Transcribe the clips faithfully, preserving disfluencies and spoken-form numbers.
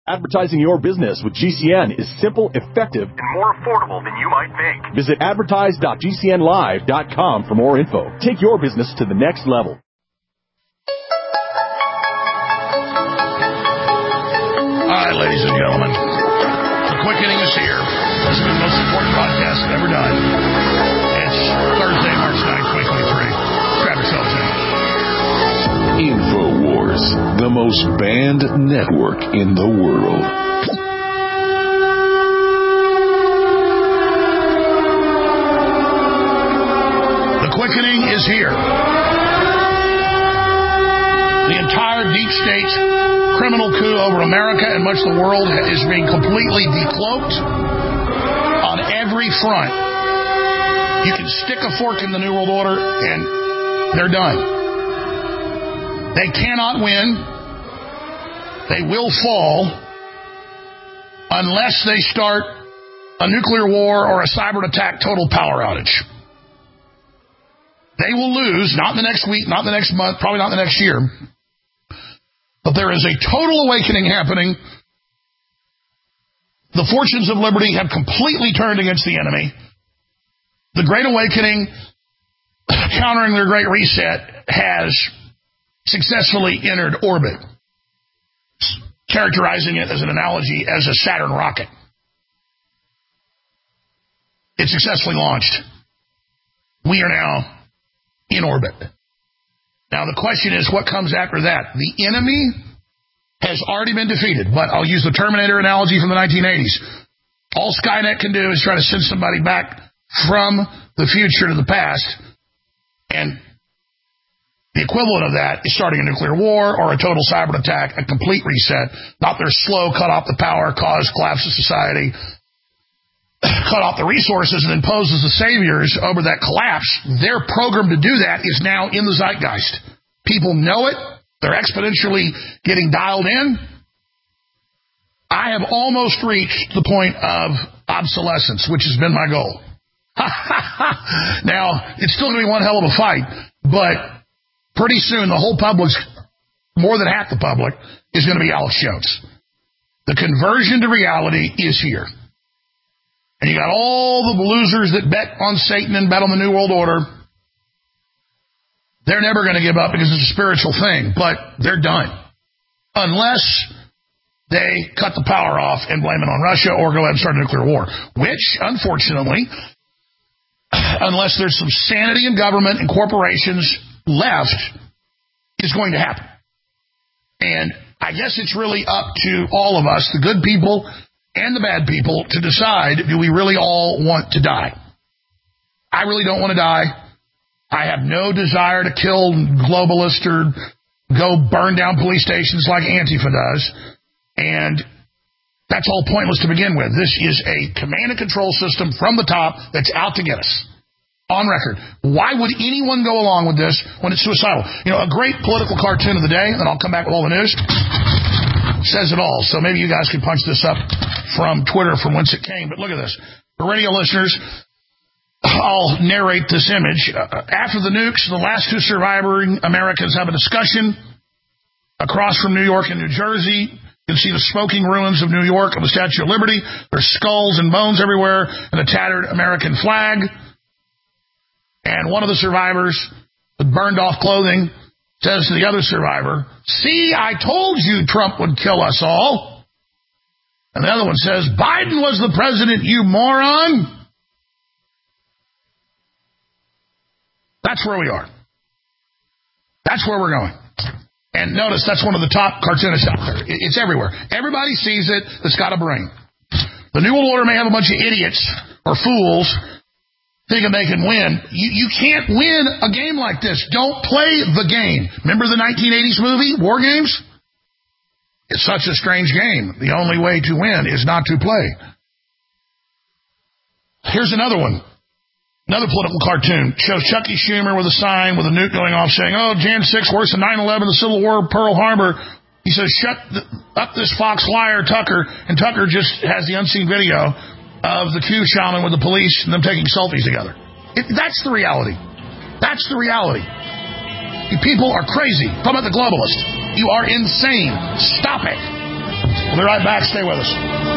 Advertising your business with G C N is simple, effective, and more affordable than you might think. Visit advertise dot g c n live dot com for more info. Take your business to the next level. All right, ladies and gentlemen, the quickening is here. This is the most important broadcast I've ever done. It's Thursday, March ninth, twenty twenty-three. Grab yourselves in. InfoWars, the most banned network in the world. The quickening is here. The entire deep state criminal coup over America and much of the world is being completely decloaked on every front. You can stick a fork in the New World Order and they're done. They cannot win. They will fall unless they start a nuclear war or a cyber attack total power outage. They will lose, not in the next week, not in the next month, probably not in the next year. But there is a total awakening happening. The fortunes of liberty have completely turned against the enemy. The Great Awakening, countering their Great Reset, has successfully entered orbit, characterizing it as an analogy as a Saturn rocket. It successfully launched. We are now in orbit. Now the question is, what comes after that? The enemy has already been defeated, but I'll use the Terminator analogy from the nineteen eighties. All Skynet can do is try to send somebody back from the future to the past, and the equivalent of that is starting a nuclear war or a total cyber attack, a complete reset, not their slow cut off the power, cause collapse of society, cut off the resources, and impose as the saviors over that collapse. Their program to do that is now in the zeitgeist. People know it. They're exponentially getting dialed in. I have almost reached the point of obsolescence, which has been my goal. Now, it's still going to be one hell of a fight, but pretty soon, the whole public's, more than half the public, is going to be Alex Jones. The conversion to reality is here. And you got all the losers that bet on Satan and bet on the New World Order. They're never going to give up because it's a spiritual thing, but they're done. Unless they cut the power off and blame it on Russia or go ahead and start a nuclear war, which, unfortunately, unless there's some sanity in government and corporations left, is going to happen. And I guess it's really up to all of us, the good people and the bad people, to decide, do we really all want to die? I really don't want to die. I have no desire to kill globalists or go burn down police stations like Antifa does. And that's all pointless to begin with. This is a command and control system from the top that's out to get us. On record. Why would anyone go along with this when it's suicidal? You know, a great political cartoon of the day, and I'll come back with all the news, says it all. So maybe you guys could punch this up from Twitter from whence it came. But look at this. For radio listeners, I'll narrate this image. Uh, after the nukes, the last two surviving Americans have a discussion across from New York and New Jersey. You can see the smoking ruins of New York of the Statue of Liberty. There's skulls and bones everywhere and a tattered American flag. And one of the survivors with burned off clothing says to the other survivor, "See, I told you Trump would kill us all." And the other one says, "Biden was the president, you moron." That's where we are. That's where we're going. And notice that's one of the top cartoonists out there. It's everywhere. Everybody sees it that's got a brain. The New World Order may have a bunch of idiots or fools thinking they can win. You, you can't win a game like this. Don't play the game. Remember the nineteen eighties movie, War Games? It's such a strange game. The only way to win is not to play. Here's another one. Another political cartoon. Shows Chucky Schumer with a sign with a nuke going off saying, "Oh, January sixth, worse than nine eleven, the Civil War, Pearl Harbor." He says, "Shut the, up this fox liar, Tucker." And Tucker just has the unseen video of the Q shaman with the police and them taking selfies together. It, that's the reality. That's the reality. You people are crazy. Talk about the globalist. You are insane. Stop it. We'll be right back. Stay with us.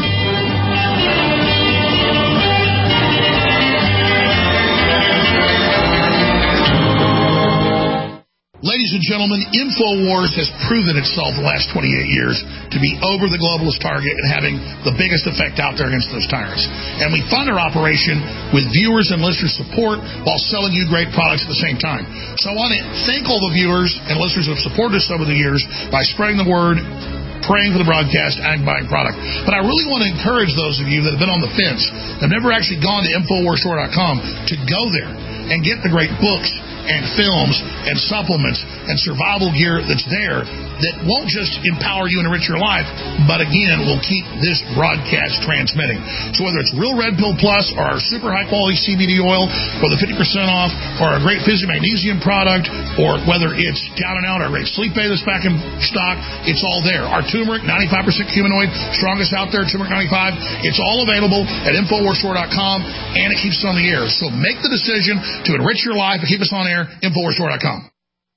Ladies and gentlemen, InfoWars has proven itself the last twenty-eight years to be over the globalist target and having the biggest effect out there against those tyrants. And we fund our operation with viewers and listeners' support while selling you great products at the same time. So I want to thank all the viewers and listeners who have supported us over the years by spreading the word, praying for the broadcast, and buying product. But I really want to encourage those of you that have been on the fence, that have never actually gone to Infowars Store dot com, to go there and get the great books and films and supplements and survival gear that's there that won't just empower you and enrich your life, but again, will keep this broadcast transmitting. So whether it's Real Red Pill Plus or our super high quality C B D oil for the fifty percent off, or our great Physio Magnesium product, or whether it's Down and Out, our great Sleep Aid that's back in stock, it's all there. Our turmeric, ninety-five percent humanoid, strongest out there, turmeric ninety-five, it's all available at Infowars Store dot com, and it keeps us on the air. So make the decision to enrich your life and keep us on air. Infowars Store dot com.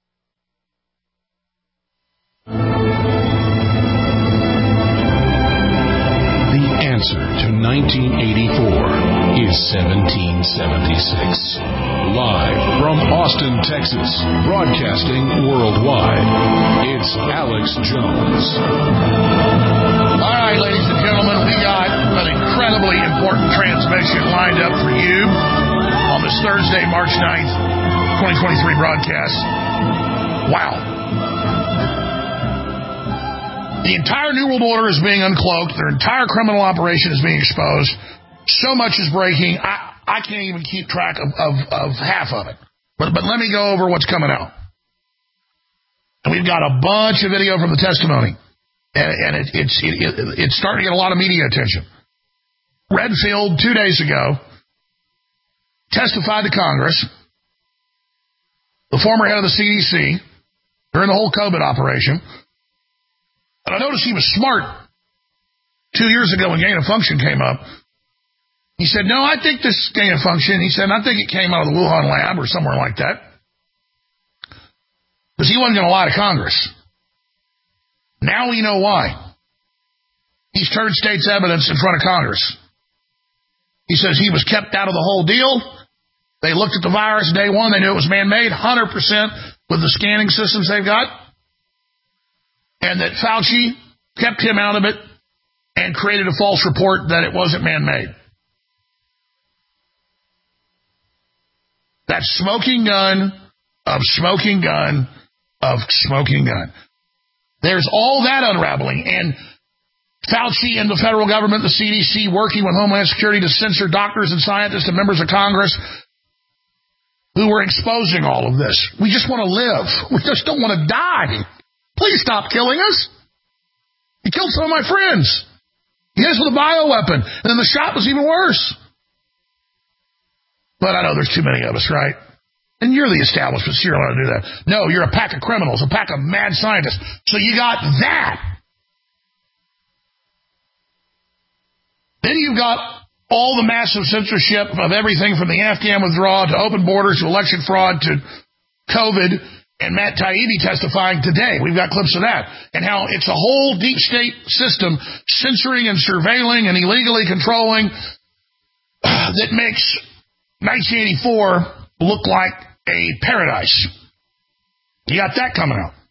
The answer to nineteen eighty-four is seventeen seventy-six. Live from Austin, Texas, broadcasting worldwide, it's Alex Jones. All right, ladies and gentlemen, we got an incredibly important transmission lined up for you on this Thursday, March ninth, twenty twenty-three broadcast. Wow. The entire New World Order is being uncloaked. Their entire criminal operation is being exposed. So much is breaking. I, I can't even keep track of, of, of half of it. But, but let me go over what's coming out. And we've got a bunch of video from the testimony. And, and it, it's, it, it, it's starting to get a lot of media attention. Redfield, two days ago, testified to Congress, the former head of the C D C, during the whole COVID operation. And I noticed he was smart two years ago when gain of function came up. He said, no, I think this gain of function, he said, I think it came out of the Wuhan lab or somewhere like that. Because he wasn't going to lie to Congress. Now we know why. He's turned state's evidence in front of Congress. He says he was kept out of the whole deal. They looked at the virus day one. They knew it was man-made, one hundred percent with the scanning systems they've got. And that Fauci kept him out of it and created a false report that it wasn't man-made. That smoking gun of smoking gun of smoking gun. There's all that unraveling. And Fauci and the federal government, the C D C, working with Homeland Security to censor doctors and scientists and members of Congress who were exposing all of this. We just want to live. We just don't want to die. Please stop killing us. You killed some of my friends. He hit us with a bioweapon. And then the shot was even worse. But I know there's too many of us, right? And you're the establishment, so you're allowed to do that. No, you're a pack of criminals, a pack of mad scientists. So you got that. Then you've got all the massive censorship of everything from the Afghan withdrawal to open borders to election fraud to COVID. And Matt Taibbi testifying today. We've got clips of that. And how it's a whole deep state system censoring and surveilling and illegally controlling uh, that makes nineteen eighty-four look like a paradise. You got that coming out.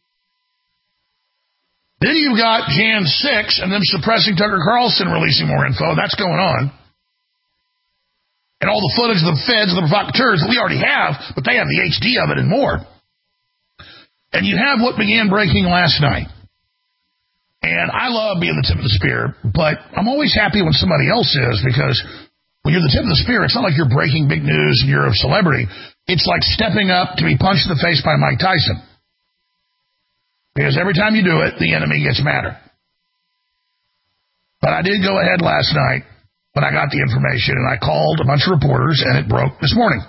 Then you've got January sixth and them suppressing Tucker Carlson, releasing more info. That's going on. And all the footage of the feds and the provocateurs that we already have, but they have the H D of it and more. And you have what began breaking last night. And I love being the tip of the spear, but I'm always happy when somebody else is, because when you're the tip of the spear, it's not like you're breaking big news and you're a celebrity. It's like stepping up to be punched in the face by Mike Tyson. Because every time you do it, the enemy gets madder. But I did go ahead last night when I got the information, and I called a bunch of reporters, and it broke this morning.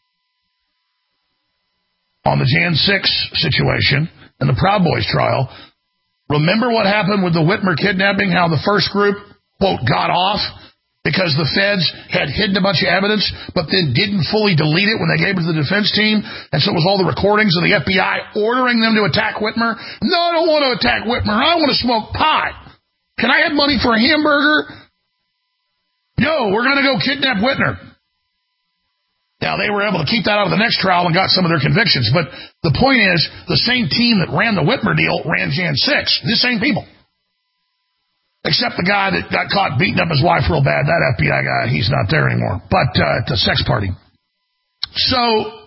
On the January sixth situation and the Proud Boys trial, remember what happened with the Whitmer kidnapping, how the first group, quote, got off because the feds had hidden a bunch of evidence, but then didn't fully delete it when they gave it to the defense team, and so it was all the recordings of the F B I ordering them to attack Whitmer? No, I don't want to attack Whitmer. I want to smoke pot. Can I have money for a hamburger? No, we're going to go kidnap Whitner. Now, they were able to keep that out of the next trial and got some of their convictions. But the point is, the same team that ran the Whitmer deal ran Jan six. The same people. Except the guy that got caught beating up his wife real bad, that F B I guy, he's not there anymore. But uh, at the sex party. So,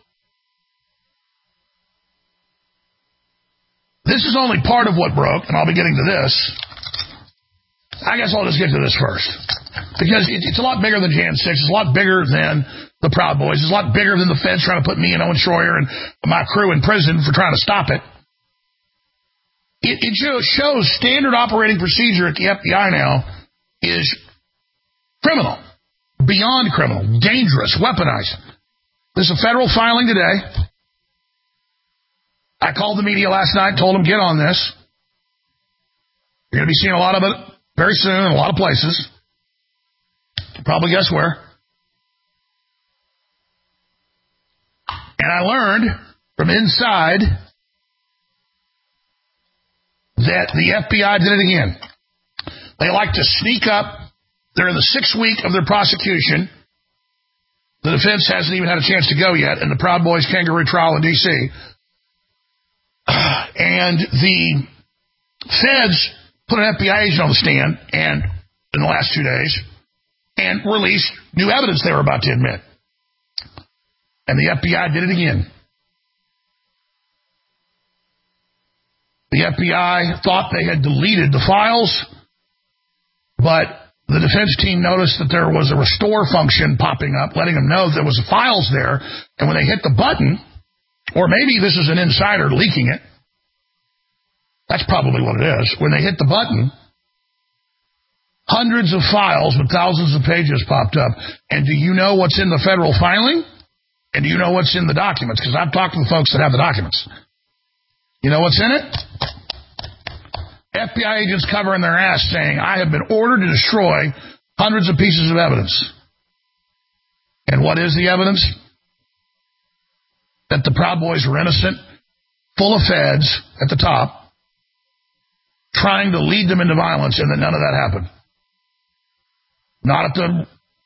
this is only part of what broke, and I'll be getting to this. I guess I'll just get to this first. Because it, it's a lot bigger than Jan six. It's a lot bigger than the Proud Boys. It's a lot bigger than the feds trying to put me and Owen Schroyer and my crew in prison for trying to stop it. It, it shows standard operating procedure at the F B I now is criminal, beyond criminal, dangerous, weaponized. There's a federal filing today. I called the media last night, told them, get on this. You're going to be seeing a lot of it very soon in a lot of places. Probably guess where. And I learned from inside that the F B I did it again. They like to sneak up. They're in the sixth week of their prosecution. The defense hasn't even had a chance to go yet in the Proud Boys kangaroo trial in D C And the feds put an F B I agent on the stand and in the last two days and released new evidence they were about to admit. And the F B I did it again. The F B I thought they had deleted the files, but the defense team noticed that there was a restore function popping up, letting them know there was files there, and when they hit the button, or maybe this is an insider leaking it, that's probably what it is, when they hit the button, hundreds of files with thousands of pages popped up. And do you know what's in the federal filing? And do you know what's in the documents? Because I've talked to the folks that have the documents. You know what's in it? F B I agents covering their ass saying, I have been ordered to destroy hundreds of pieces of evidence. And what is the evidence? That the Proud Boys were innocent, full of feds at the top, trying to lead them into violence, and that none of that happened. Not at the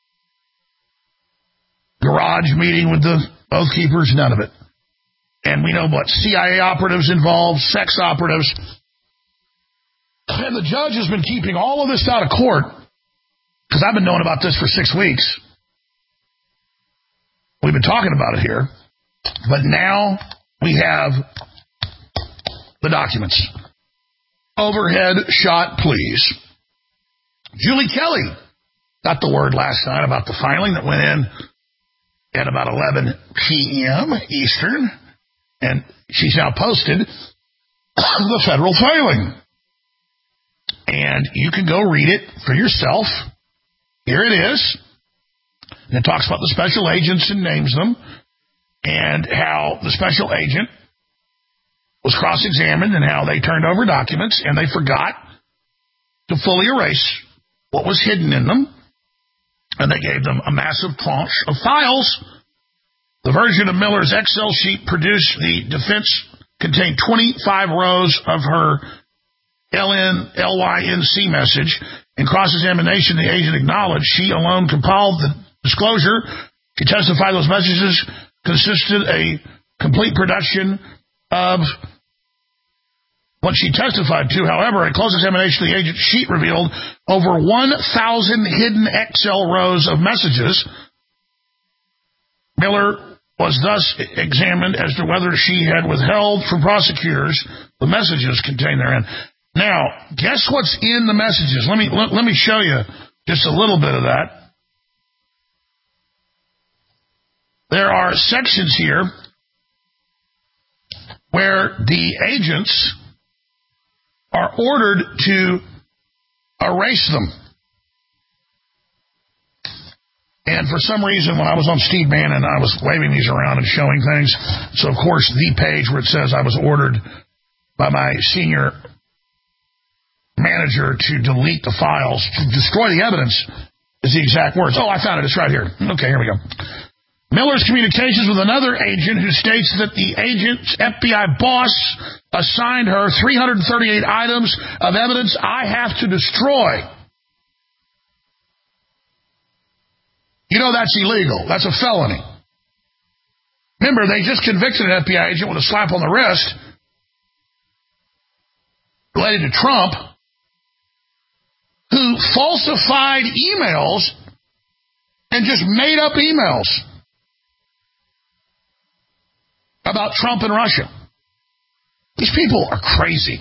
garage meeting with the Oath Keepers, none of it. And we know what, C I A operatives involved, sex operatives. And the judge has been keeping all of this out of court, because I've been knowing about this for six weeks. We've been talking about it here. But now we have the documents. Overhead shot, please. Julie Kelly got the word last night about the filing that went in at about eleven p.m. Eastern, and she's now posted the federal filing. And you can go read it for yourself. Here it is. And it talks about the special agents and names them, and how the special agent was cross-examined and how they turned over documents and they forgot to fully erase what was hidden in them. And they gave them a massive tranche of files. The version of Miller's Excel sheet produced, the defense contained twenty-five rows of her L N L Y N C message. In cross-examination, the agent acknowledged she alone compiled the disclosure. She testified those messages consisted a complete production of what she testified to. However, a close examination of the agent's sheet revealed over one thousand hidden Excel rows of messages. Miller was thus examined as to whether she had withheld from prosecutors the messages contained therein. Now, guess what's in the messages? Let me let, let me show you just a little bit of that. There are sections here where the agents are ordered to erase them. And for some reason, when I was on Steve Bannon, I was waving these around and showing things. So, of course, the page where it says I was ordered by my senior manager to delete the files, to destroy the evidence, is the exact words. Oh, I found it. It's right here. Okay, here we go. Miller's communications with another agent who states that the agent's F B I boss assigned her three hundred thirty-eight items of evidence I have to destroy. You know that's illegal. That's a felony. Remember, they just convicted an F B I agent with a slap on the wrist related to Trump, who falsified emails and just made up emails about Trump and Russia. These people are crazy.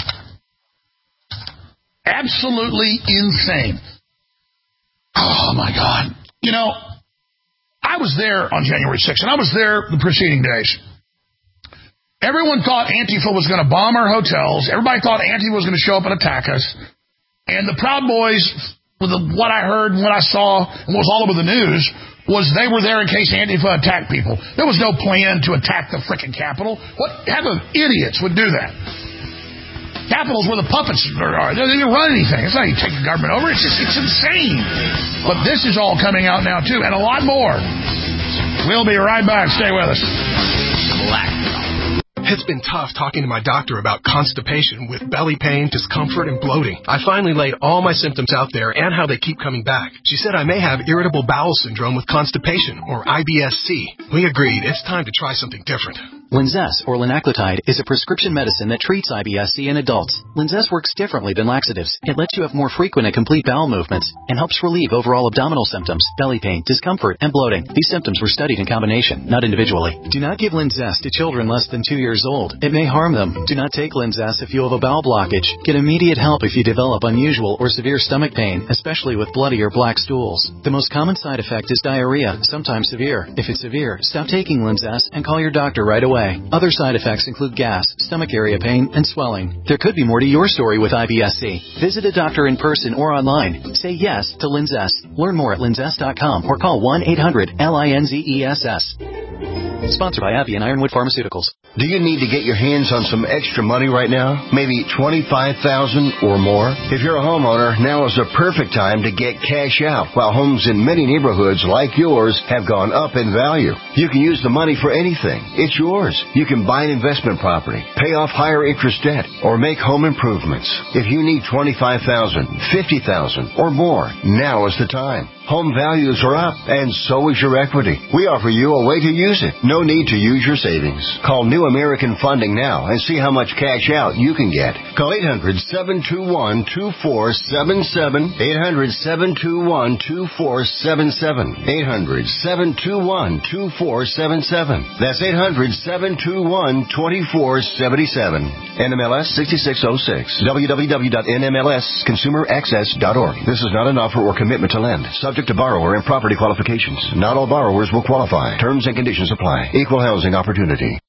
Absolutely insane. Oh, my God. You know, I was there on January sixth, and I was there the preceding days. Everyone thought Antifa was going to bomb our hotels. Everybody thought Antifa was going to show up and attack us. And the Proud Boys, with the, what I heard and what I saw and what was all over the news, was they were there in case Antifa attacked people. There was no plan to attack the frickin' Capitol. What type of idiots would do that? Capitol's where the puppets are. They didn't run anything. It's not you take the government over. It's just, it's insane. But this is all coming out now, too, and a lot more. We'll be right back. Stay with us. Black. It's been tough talking to my doctor about constipation with belly pain, discomfort, and bloating. I finally laid all my symptoms out there and how they keep coming back. She said I may have irritable bowel syndrome with constipation, or I B S C. We agreed it's time to try something different. Linzess, or linaclotide, is a prescription medicine that treats I B S C in adults. Linzess works differently than laxatives. It lets you have more frequent and complete bowel movements and helps relieve overall abdominal symptoms, belly pain, discomfort, and bloating. These symptoms were studied in combination, not individually. Do not give Linzess to children less than two years old. It may harm them. Do not take Linzess if you have a bowel blockage. Get immediate help if you develop unusual or severe stomach pain, especially with bloody or black stools. The most common side effect is diarrhea, sometimes severe. If it's severe, stop taking Linzess and call your doctor right away. Other side effects include gas, stomach area pain, and swelling. There could be more to your story with I B S C. Visit a doctor in person or online. Say yes to Linzess. Learn more at linzess dot com or call one eight hundred L I N Z E S S. Sponsored by AbbVie and Ironwood Pharmaceuticals. Do you need to get your hands on some extra money right now? Maybe twenty-five thousand dollars or more? If you're a homeowner, now is the perfect time to get cash out while homes in many neighborhoods like yours have gone up in value. You can use the money for anything. It's yours. You can buy an investment property, pay off higher interest debt, or make home improvements. If you need twenty-five thousand dollars, fifty thousand dollars, or more, now is the time. Home values are up, and so is your equity. We offer you a way to use it. No need to use your savings. Call New American Funding now and see how much cash out you can get. Call eight hundred, seven two one, two four seven seven, eight hundred, seven two one, two four seven seven, eight hundred, seven two one, two four seven seven. That's eight hundred, seven two one, two four seven seven. N M L S sixty-six oh six. w w w dot n m l s consumer access dot org. This is not an offer or commitment to lend. Subject to borrower and property qualifications. Not all borrowers will qualify. Terms and conditions apply. Equal housing opportunity.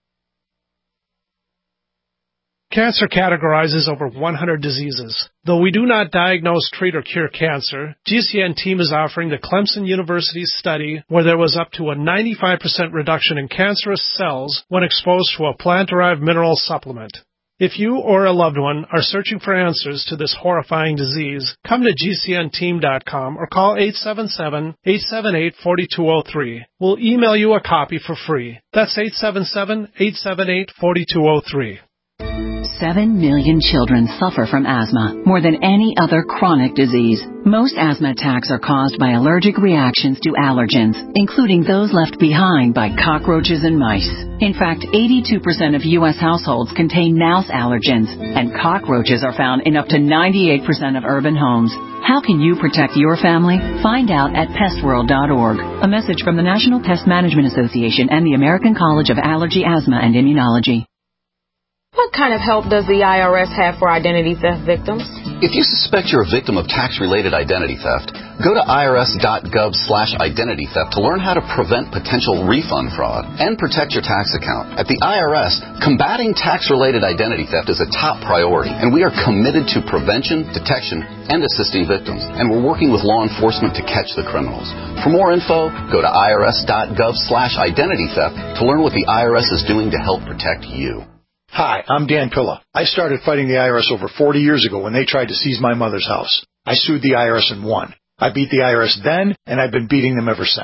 Cancer categorizes over one hundred diseases. Though we do not diagnose, treat, or cure cancer, G C N team is offering the Clemson University study where there was up to a ninety-five percent reduction in cancerous cells when exposed to a plant-derived mineral supplement. If you or a loved one are searching for answers to this horrifying disease, come to G C N team dot com or call eight seven seven, eight seven eight, four two zero three. We'll email you a copy for free. That's eight seven seven, eight seven eight, four two zero three. Seven million children suffer from asthma, more than any other chronic disease. Most asthma attacks are caused by allergic reactions to allergens, including those left behind by cockroaches and mice. In fact, eighty-two percent of U S households contain mouse allergens, and cockroaches are found in up to ninety-eight percent of urban homes. How can you protect your family? Find out at pest world dot org. A message from the National Pest Management Association and the American College of Allergy, Asthma, and Immunology. What kind of help does the I R S have for identity theft victims? If you suspect you're a victim of tax-related identity theft, go to I R S dot gov slash identity theft to learn how to prevent potential refund fraud and protect your tax account. At the I R S, combating tax-related identity theft is a top priority, and we are committed to prevention, detection, and assisting victims. And we're working with law enforcement to catch the criminals. For more info, go to I R S dot gov slash identity theft to learn what the I R S is doing to help protect you. Hi, I'm Dan Pilla. I started fighting the I R S over forty years ago when they tried to seize my mother's house. I sued the I R S and won. I beat the I R S then, and I've been beating them ever since.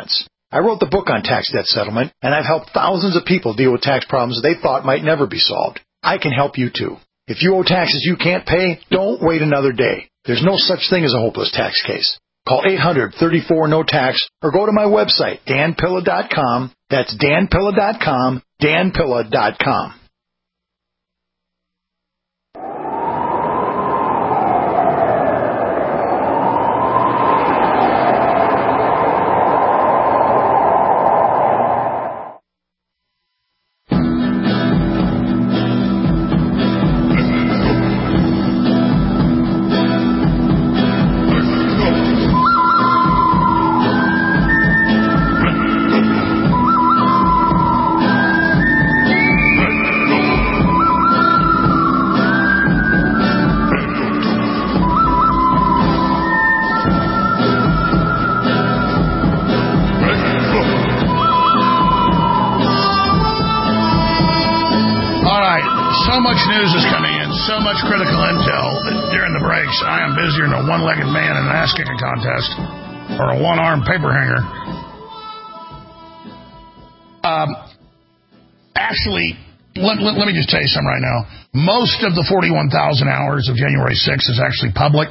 I wrote the book on tax debt settlement, and I've helped thousands of people deal with tax problems they thought might never be solved. I can help you too. If you owe taxes you can't pay, don't wait another day. There's no such thing as a hopeless tax case. Call eight hundred, thirty-four, no tax or go to my website, dan pilla dot com. That's dan pilla dot com, dan pilla dot com. News is coming in, so much critical intel that during the breaks I am busier than a one-legged man in an ass-kicking contest or a one-armed paper hanger. Um, actually, let, let, let me just tell you something right now. Most of the forty-one thousand hours of January sixth is actually public,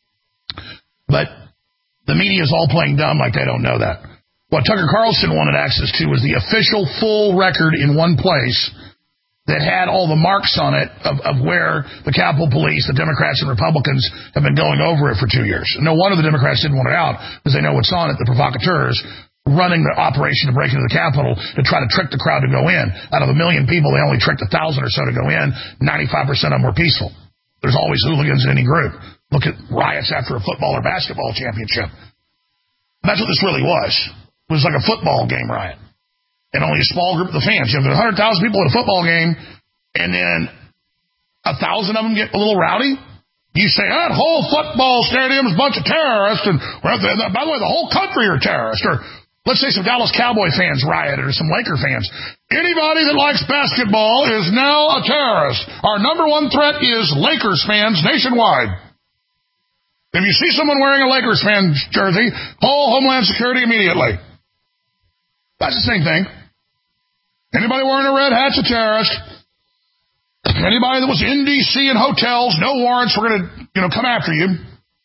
but the media is all playing dumb like they don't know that. What Tucker Carlson wanted access to was the official full record in one place that had all the marks on it of, of where the Capitol Police, the Democrats and Republicans have been going over it for two years. No wonder the Democrats didn't want it out, because they know what's on it, the provocateurs running the operation to break into the Capitol to try to trick the crowd to go in. Out of a million people, they only tricked a thousand or so to go in. ninety-five percent of them were peaceful. There's always hooligans in any group. Look at riots after a football or basketball championship. That's what this really was. It was like a football game riot. And only a small group of the fans. You know, there's one hundred thousand people at a football game, and then a thousand of them get a little rowdy. You say, oh, that whole football stadium is a bunch of terrorists, and well, by the way, the whole country are terrorists. Or let's say some Dallas Cowboy fans rioted, or some Laker fans. Anybody that likes basketball is now a terrorist. Our number one threat is Lakers fans nationwide. If you see someone wearing a Lakers fan jersey, call Homeland Security immediately. That's the same thing. Anybody wearing a red hat's a terrorist. Anybody that was in D C in hotels, no warrants, we're going to, you know, come after you.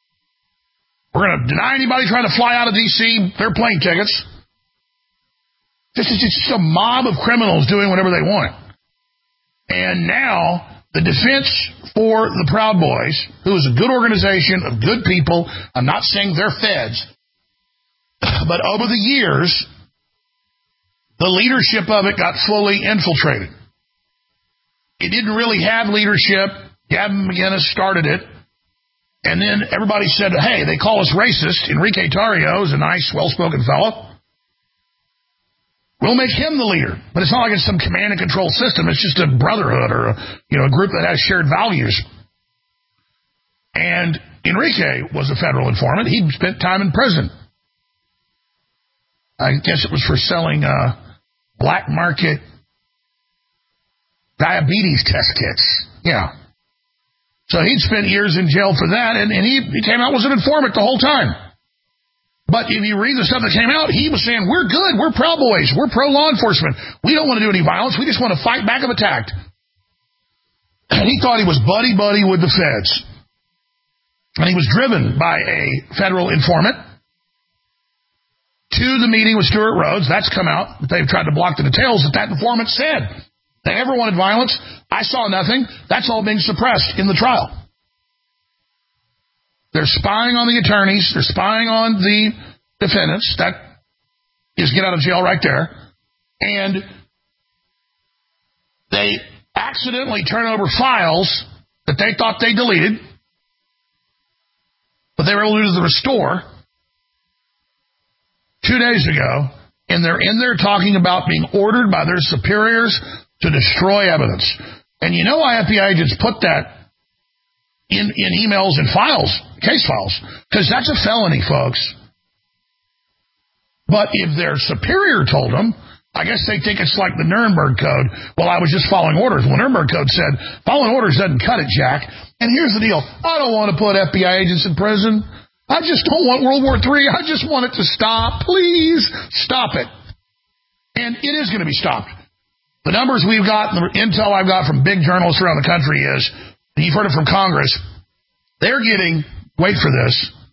We're going to deny anybody trying to fly out of D C their plane tickets. This is just a mob of criminals doing whatever they want. And now the defense for the Proud Boys, who is a good organization of good people, I'm not saying they're feds, but over the years, the leadership of it got fully infiltrated. It didn't really have leadership. Gavin McInnes started it. And then everybody said, hey, they call us racist. Enrique Tarrio is a nice, well-spoken fellow. We'll make him the leader. But it's not like it's some command and control system. It's just a brotherhood or a, you know, a group that has shared values. And Enrique was a federal informant. He spent time in prison. I guess it was for selling uh, black market diabetes test kits. Yeah. So he'd spent years in jail for that, and, and he, he came out as an informant the whole time. But if you read the stuff that came out, he was saying, we're good, we're Proud Boys, we're pro-law enforcement. We don't want to do any violence, we just want to fight back if attacked. And he thought he was buddy-buddy with the feds. And he was driven by a federal informant to the meeting with Stuart Rhodes. That's come out. They've tried to block the details that that informant said. They never wanted violence. I saw nothing. That's all being suppressed in the trial. They're spying on the attorneys. They're spying on the defendants. That is get out of jail right there. And they accidentally turn over files that they thought they deleted, but they were able to do the restore two days ago, and they're in there talking about being ordered by their superiors to destroy evidence. And you know why F B I agents put that in, in emails and files, case files? Because that's a felony, folks. But if their superior told them, I guess they think it's like the Nuremberg Code. Well, I was just following orders. Well, Nuremberg Code said, following orders doesn't cut it, Jack. And here's the deal. I don't want to put F B I agents in prison. I just don't want World War Three. I just want it to stop. Please stop it. And it is going to be stopped. The numbers we've got, the intel I've got from big journalists around the country is, and you've heard it from Congress, they're getting, wait for this,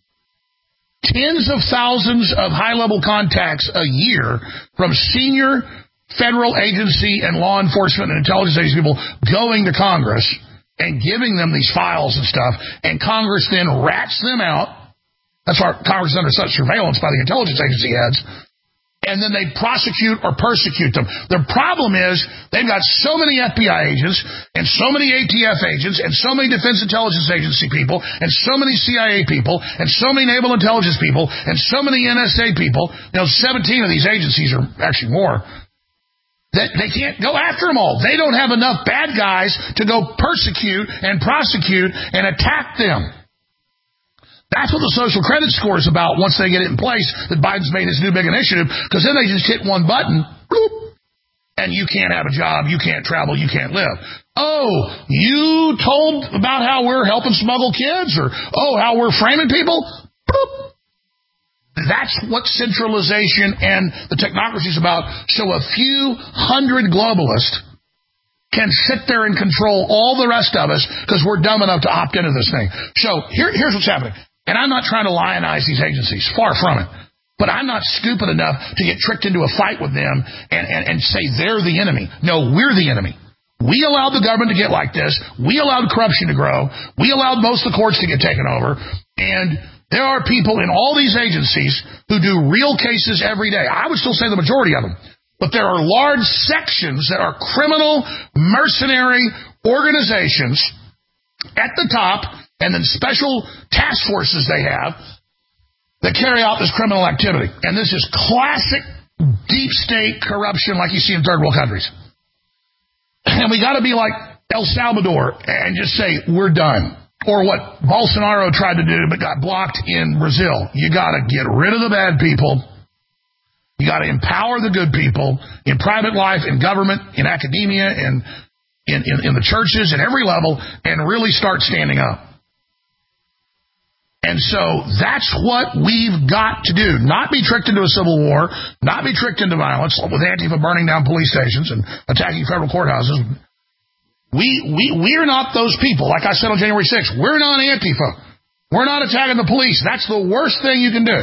tens of thousands of high-level contacts a year from senior federal agency and law enforcement and intelligence agency people going to Congress and giving them these files and stuff, and Congress then rats them out. That's why Congress is under such surveillance by the intelligence agency heads. And then they prosecute or persecute them. The problem is they've got so many F B I agents and so many A T F agents and so many Defense Intelligence Agency people and so many C I A people and so many Naval Intelligence people and so many N S A people. You know, seventeen of these agencies, are actually more, that they can't go after them all. They don't have enough bad guys to go persecute and prosecute and attack them. That's what the social credit score is about once they get it in place, that Biden's made his new big initiative, because then they just hit one button, bloop, and you can't have a job, you can't travel, you can't live. Oh, you told about how we're helping smuggle kids, or, oh, how we're framing people? Bloop. That's what centralization and the technocracy is about. So a few hundred globalists can sit there and control all the rest of us because we're dumb enough to opt into this thing. So here, here's what's happening. And I'm not trying to lionize these agencies. Far from it. But I'm not stupid enough to get tricked into a fight with them and, and, and say they're the enemy. No, we're the enemy. We allowed the government to get like this. We allowed corruption to grow. We allowed most of the courts to get taken over. And there are people in all these agencies who do real cases every day. I would still say the majority of them. But there are large sections that are criminal, mercenary organizations at the top, and then special task forces they have that carry out this criminal activity. And this is classic deep state corruption like you see in third world countries. And we got to be like El Salvador and just say, we're done. Or what Bolsonaro tried to do but got blocked in Brazil. You got to get rid of the bad people. You got to empower the good people in private life, in government, in academia, and in, in, in the churches, at every level, and really start standing up. And so that's what we've got to do. Not be tricked into a civil war, not be tricked into violence with Antifa burning down police stations and attacking federal courthouses. We, we, we're not those people. Like I said on January sixth, we're not Antifa. We're not attacking the police. That's the worst thing you can do.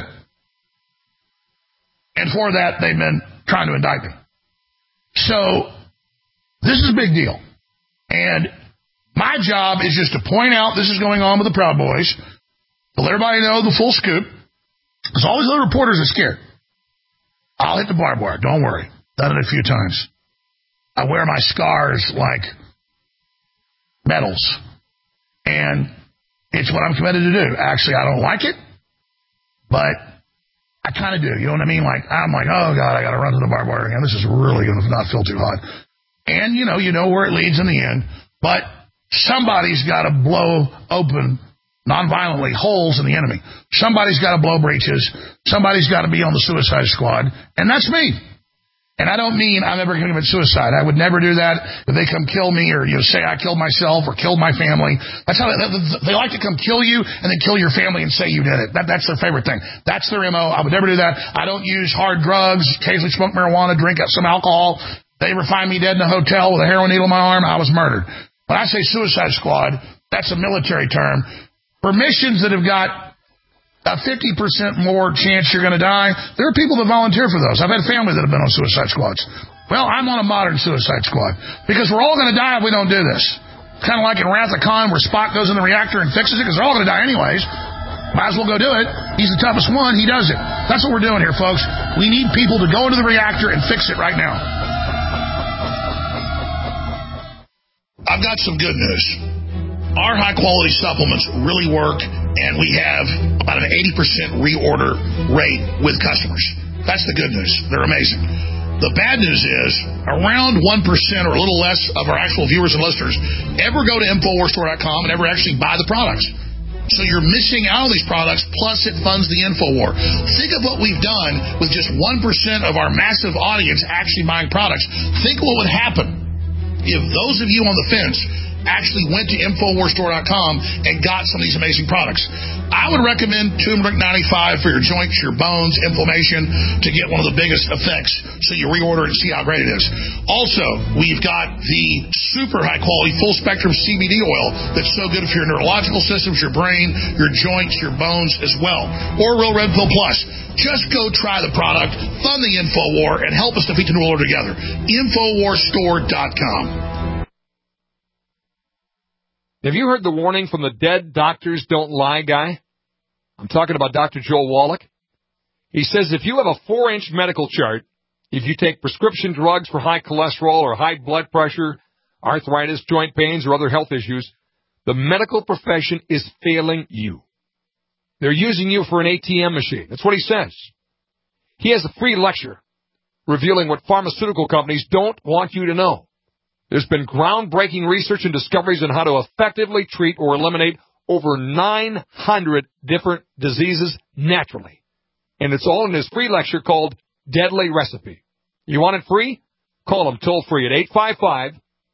And for that, they've been trying to indict me. So this is a big deal. And my job is just to point out this is going on with the Proud Boys, to let everybody know the full scoop. There's always other reporters that are scared. I'll hit the barbed wire. Don't worry. Done it a few times. I wear my scars like medals. And it's what I'm committed to do. Actually, I don't like it, but I kind of do. You know what I mean? Like, I'm like, oh, God, I got to run to the barbed wire again. This is really going to not feel too hot. And, you know, you know where it leads in the end. But somebody's got to blow open, nonviolently, holes in the enemy. Somebody's got to blow breaches. Somebody's got to be on the suicide squad. And that's me. And I don't mean I'm ever going to commit suicide. I would never do that. If they come kill me or, you know, say I killed myself or killed my family. That's how they, they like to come kill you and then kill your family and say you did it. That, that's their favorite thing. That's their M O. I would never do that. I don't use hard drugs, occasionally smoke marijuana, drink some alcohol. They ever find me dead in a hotel with a heroin needle in my arm, I was murdered. When I say suicide squad, that's a military term. For missions that have got a fifty percent more chance you're going to die, there are people that volunteer for those. I've had family that have been on suicide squads. Well, I'm on a modern suicide squad because we're all going to die if we don't do this. Kind of like in Wrath of Khan where Spock goes in the reactor and fixes it because they're all going to die anyways. Might as well go do it. He's the toughest one. He does it. That's what we're doing here, folks. We need people to go into the reactor and fix it right now. I've got some good news. Our high-quality supplements really work, and we have about an eighty percent reorder rate with customers. That's the good news. They're amazing. The bad news is around one percent or a little less of our actual viewers and listeners ever go to Infowars Store dot com and ever actually buy the products. So you're missing out on these products, plus it funds the InfoWar. Think of what we've done with just one percent of our massive audience actually buying products. Think what would happen if those of you on the fence actually went to Infowars Store dot com and got some of these amazing products. I would recommend Turmeric ninety-five for your joints, your bones, inflammation, to get one of the biggest effects. So you reorder and see how great it is. Also, we've got the super high-quality, full-spectrum C B D oil that's so good for your neurological systems, your brain, your joints, your bones as well. Or Real Red Pill Plus. Just go try the product, fund the InfoWar, and help us defeat the New World Order together. Infowars Store dot com. Have you heard the warning from the dead doctors don't lie guy? I'm talking about Doctor Joel Wallach. He says if you have a four-inch medical chart, if you take prescription drugs for high cholesterol or high blood pressure, arthritis, joint pains, or other health issues, the medical profession is failing you. They're using you for an A T M machine. That's what he says. He has a free lecture revealing what pharmaceutical companies don't want you to know. There's been groundbreaking research and discoveries on how to effectively treat or eliminate over nine hundred different diseases naturally. And it's all in his free lecture called Deadly Recipe. You want it free? Call him toll free at eight five five,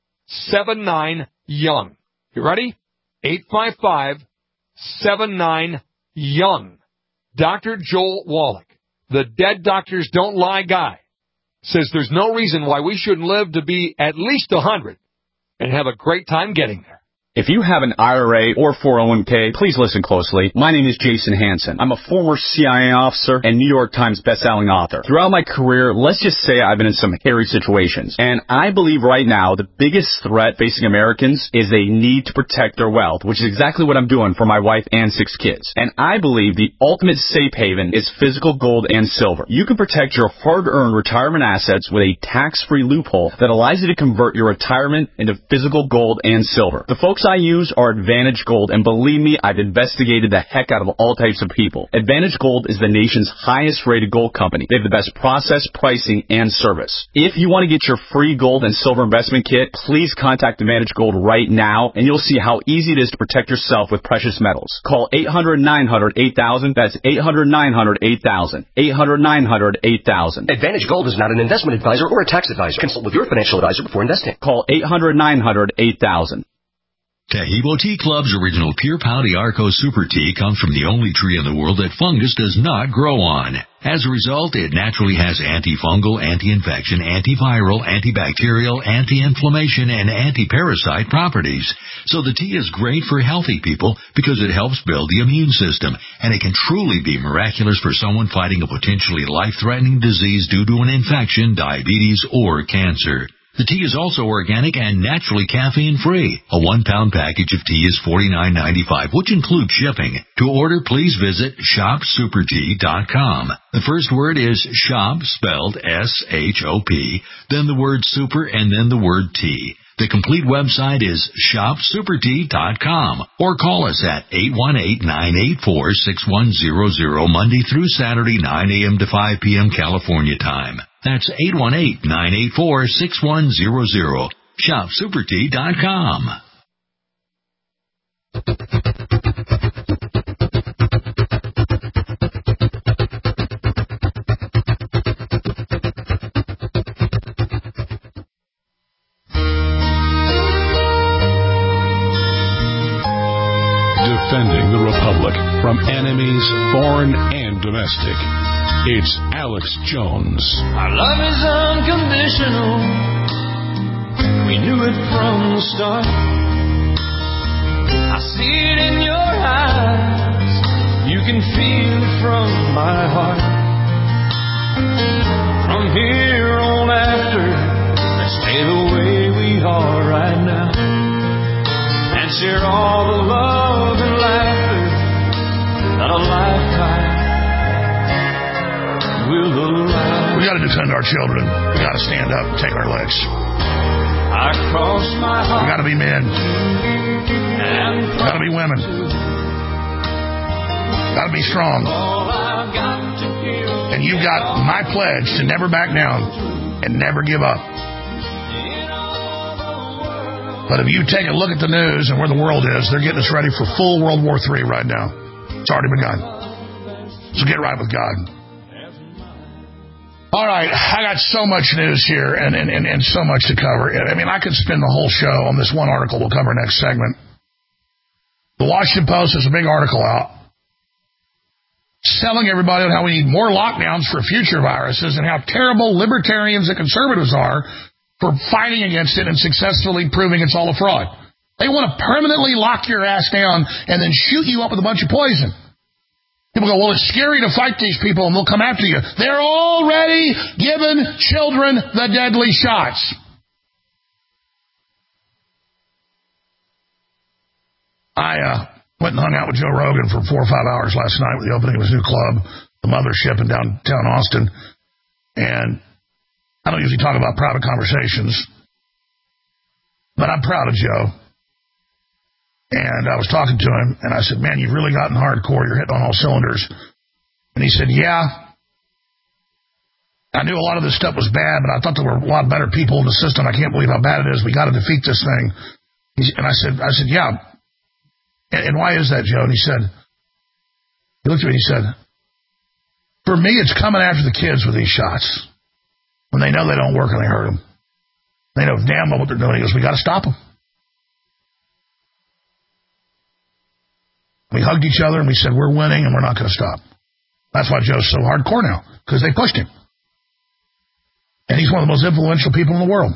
seven nine, young. You ready? eight five five, seven nine, young. Doctor Joel Wallach, the dead doctors don't lie guy, says there's no reason why we shouldn't live to be at least one hundred and have a great time getting there. If you have an I R A or four oh one k, please listen closely. My name is Jason Hansen. I'm a former C I A officer and New York Times bestselling author. Throughout my career, let's just say I've been in some hairy situations. And I believe right now the biggest threat facing Americans is they need to protect their wealth, which is exactly what I'm doing for my wife and six kids. And I believe the ultimate safe haven is physical gold and silver. You can protect your hard-earned retirement assets with a tax-free loophole that allows you to convert your retirement into physical gold and silver. The folks I use are Advantage Gold, and believe me, I've investigated the heck out of all types of people. Advantage Gold is the nation's highest rated gold company. They have the best process, pricing, and service. If you want to get your free gold and silver investment kit, please contact Advantage Gold right now, and you'll see how easy it is to protect yourself with precious metals. Call eight hundred, nine hundred, eight thousand. That's eight hundred, nine hundred, eight thousand. eight hundred, nine hundred, eight thousand. Advantage Gold is not an investment advisor or a tax advisor. Consult with your financial advisor before investing. Call eight hundred, nine hundred, eight thousand. Taheebo Tea Club's original Pure Pau D'Arco Super Tea comes from the only tree in the world that fungus does not grow on. As a result, it naturally has antifungal, anti-infection, antiviral, antibacterial, anti-inflammation, and anti-parasite properties. So the tea is great for healthy people because it helps build the immune system, and it can truly be miraculous for someone fighting a potentially life-threatening disease due to an infection, diabetes, or cancer. The tea is also organic and naturally caffeine-free. A one-pound package of tea is forty-nine ninety-five, which includes shipping. To order, please visit shop super tea dot com. The first word is shop, spelled S H O P, then the word super, and then the word tea. The complete website is shop super tea dot com, or call us at eight one eight, nine eight four, six one zero zero Monday through Saturday, nine a.m. to five p.m. California time. That's eight one eight, nine eight four, six one zero zero. shop super tea dot com. Defending the Republic from enemies, foreign and domestic. It's Alex Jones. Our love is unconditional. We knew it from the start. I see it in your eyes. You can feel it from my heart. From here on after, let's stay the way we are right now. And share all the love and laughter that a lifetime will allow. We got to defend our children. We got to stand up and take our licks. I cross my heart. We got to be men. We got to be women. Got to be strong. And you've got my pledge to never back down and never give up. But if you take a look at the news and where the world is, they're getting us ready for full World War Three right now. It's already begun. So get right with God. All right, I got so much news here and, and, and, and so much to cover. I mean, I could spend the whole show on this one article we'll cover next segment. The Washington Post has a big article out telling everybody how we need more lockdowns for future viruses and how terrible libertarians and conservatives are for fighting against it and successfully proving it's all a fraud. They want to permanently lock your ass down and then shoot you up with a bunch of poison. People go, well, it's scary to fight these people and they'll come after you. They're already giving children the deadly shots. I uh, went and hung out with Joe Rogan for four or five hours last night with the opening of his new club, the Mothership in downtown Austin. And I don't usually talk about private conversations, but I'm proud of Joe. And I was talking to him, and I said, man, you've really gotten hardcore. You're hitting on all cylinders. And he said, yeah. I knew a lot of this stuff was bad, but I thought there were a lot better people in the system. I can't believe how bad it is. We got to defeat this thing. And I said, I said, yeah. And, and why is that, Joe? And he said, he looked at me and he said, for me, it's coming after the kids with these shots. When they know they don't work and they hurt them. They know damn well what they're doing. He goes, we got to stop them. We hugged each other and we said, we're winning and we're not going to stop. That's why Joe's so hardcore now, because they pushed him. And he's one of the most influential people in the world.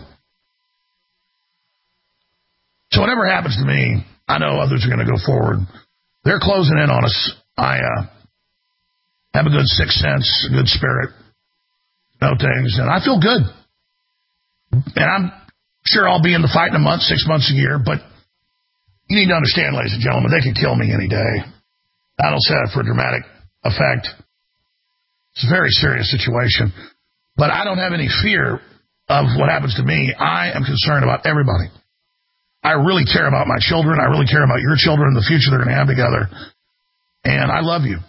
So whatever happens to me, I know others are going to go forward. They're closing in on us. I uh, have a good sixth sense, a good spirit, know things, and I feel good. And I'm sure I'll be in the fight in a month, six months, a year, but you need to understand, ladies and gentlemen, they could kill me any day. I don't say that for a dramatic effect. It's a very serious situation. But I don't have any fear of what happens to me. I am concerned about everybody. I really care about my children. I really care about your children and the future they're going to have together. And I love you.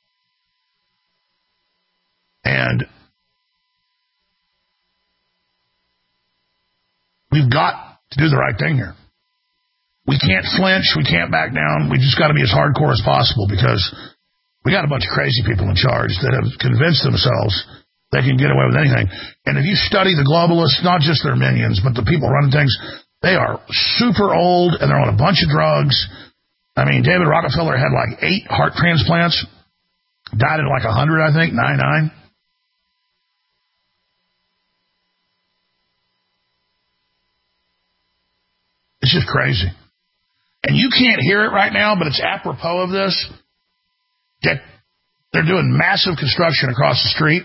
And we've got to do the right thing here. We can't flinch. We can't back down. We just got to be as hardcore as possible because we got a bunch of crazy people in charge that have convinced themselves they can get away with anything. And if you study the globalists, not just their minions, but the people running things, they are super old and they're on a bunch of drugs. I mean, David Rockefeller had like eight heart transplants, died at like a hundred, I think, nine nine. It's just crazy. And you can't hear it right now, but it's apropos of this. That they're doing massive construction across the street.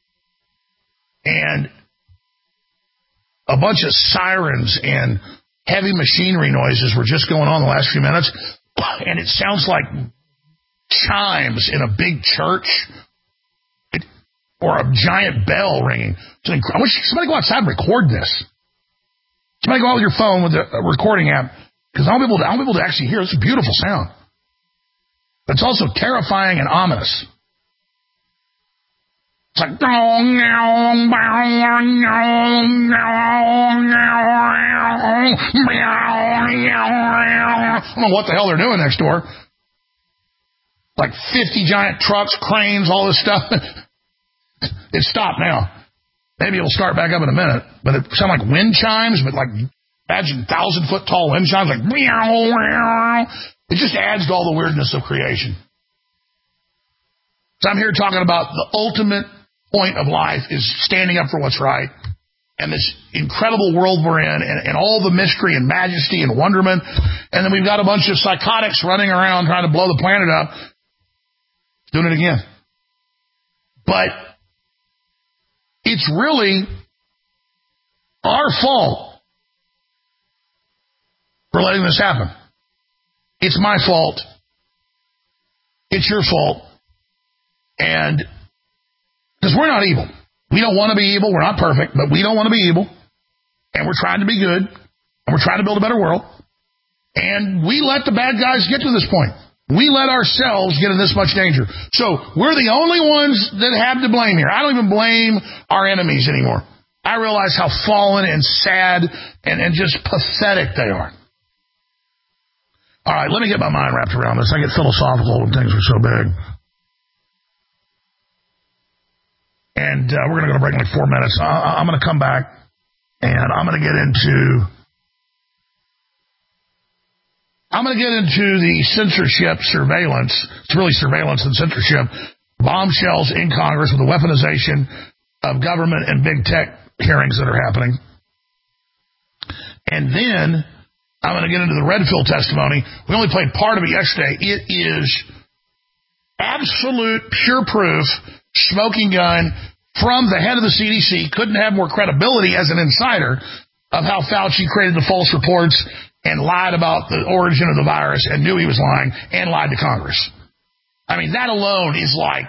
And a bunch of sirens and heavy machinery noises were just going on the last few minutes. And it sounds like chimes in a big church it, or a giant bell ringing. So I wish somebody go outside and record this. Somebody go out with your phone with a recording app. Because I want people to, I want people to actually hear. It's a beautiful sound. But it's also terrifying and ominous. It's like, I don't know what the hell they're doing next door. Like fifty giant trucks, cranes, all this stuff. It stopped now. Maybe it'll start back up in a minute. But it sounds like wind chimes, but like, imagine thousand-foot tall wind chimes, like, meow, meow. It just adds to all the weirdness of creation. So I'm here talking about the ultimate point of life is standing up for what's right. And this incredible world we're in, and, and all the mystery and majesty and wonderment. And then we've got a bunch of psychotics running around trying to blow the planet up. Doing it again. But it's really our fault for letting this happen. It's my fault. It's your fault. And because we're not evil. We don't want to be evil. We're not perfect, but we don't want to be evil. And we're trying to be good. And we're trying to build a better world. And we let the bad guys get to this point. We let ourselves get in this much danger. So we're the only ones that have to blame here. I don't even blame our enemies anymore. I realize how fallen and sad and, and just pathetic they are. All right, let me get my mind wrapped around this. I get philosophical when things are so big. and uh, we're going to go to break in like four minutes. I, I'm going to come back, and I'm going to get into... I'm going to get into the censorship surveillance. It's really surveillance and censorship. Bombshells in Congress with the weaponization of government and big tech hearings that are happening. And then I'm going to get into the Redfield testimony. We only played part of it yesterday. It is absolute pure proof, smoking gun from the head of the C D C. Couldn't have more credibility as an insider of how Fauci created the false reports and lied about the origin of the virus and knew he was lying and lied to Congress. I mean, that alone is like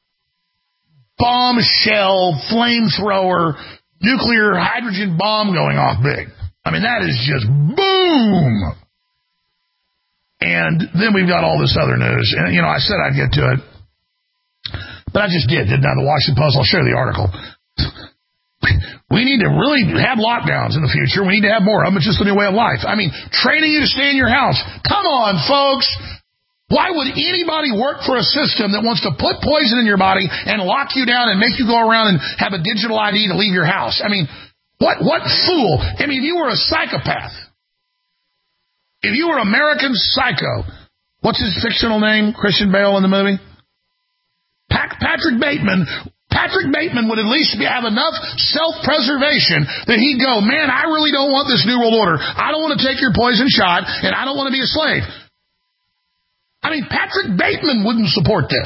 bombshell, flamethrower, nuclear hydrogen bomb going off big. I mean, that is just boom. And then we've got all this other news. And, you know, I said I'd get to it, but I just did, didn't I? The Washington Post, I'll show you the article. We need to really have lockdowns in the future. We need to have more of them. It's just a new way of life. I mean, training you to stay in your house. Come on, folks. Why would anybody work for a system that wants to put poison in your body and lock you down and make you go around and have a digital I D to leave your house? I mean, what what fool? I mean, if you were a psychopath, if you were American Psycho, what's his fictional name, Christian Bale in the movie? Pat- Patrick Bateman. Patrick Bateman would at least have enough self-preservation that he'd go, man, I really don't want this New World Order. I don't want to take your poison shot, and I don't want to be a slave. I mean, Patrick Bateman wouldn't support this.